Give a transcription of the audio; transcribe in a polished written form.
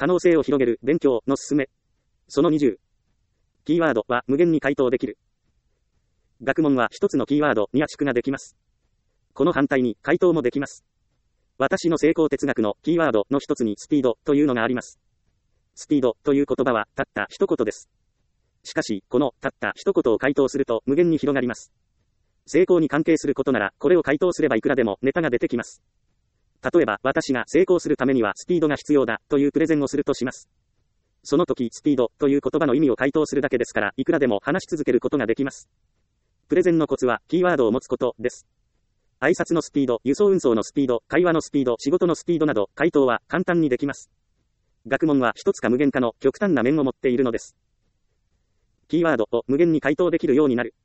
可能性を広げる勉強の勧め。その20。キーワードは無限に回答できる。学問は一つのキーワードに圧縮ができます。この反対に回答もできます。私の成功哲学のキーワードの一つにスピードというのがあります。スピードという言葉はたった一言です。しかし、このたった一言を回答すると無限に広がります。成功に関係することなら、これを回答すればいくらでもネタが出てきます。例えば、私が成功するためにはスピードが必要だというプレゼンをするとします。その時、スピードという言葉の意味を回答するだけですから、いくらでも話し続けることができます。プレゼンのコツは、キーワードを持つことです。挨拶のスピード、輸送運送のスピード、会話のスピード、仕事のスピードなど、回答は簡単にできます。学問は一つか無限かの極端な面を持っているのです。キーワードを無限に回答できるようになる。